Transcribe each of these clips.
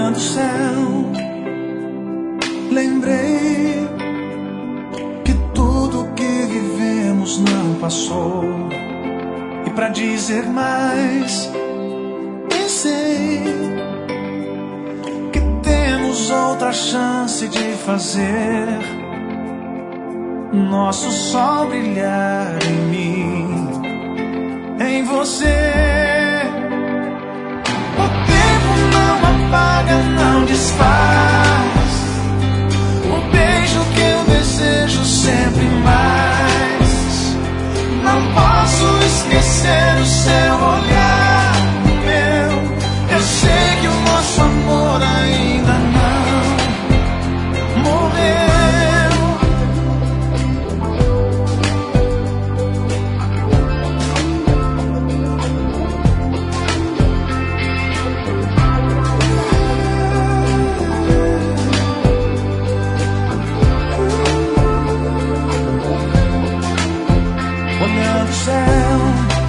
Olhando o céu, lembrei que tudo que vivemos não passou. E pra dizer mais, pensei que temos outra chance de fazer nosso sol brilhar em mim, em você. O tempo não apaga, não desfaz o beijo que eu desejo sempre mais. Não posso esquecer o seu olhar, meu. Eu sei que o nosso amor ainda não morreu. Olhando o céu,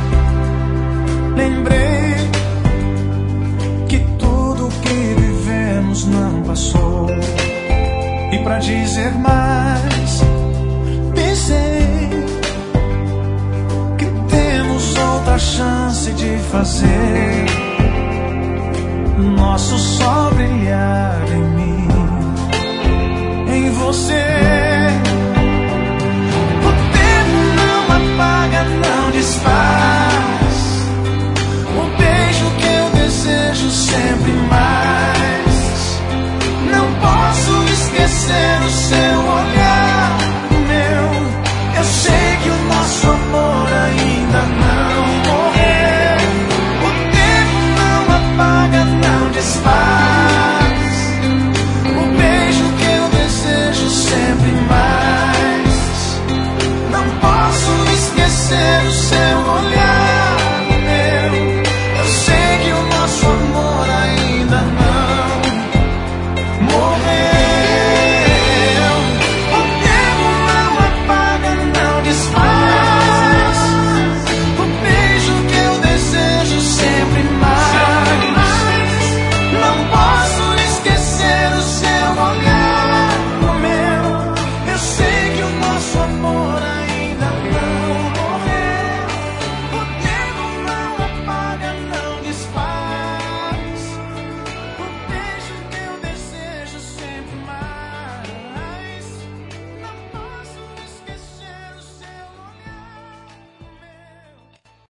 lembrei que tudo que vivemos não passou. E pra dizer mais, pensei que temos outra chance de fazer nosso sol brilhar em mim, em você.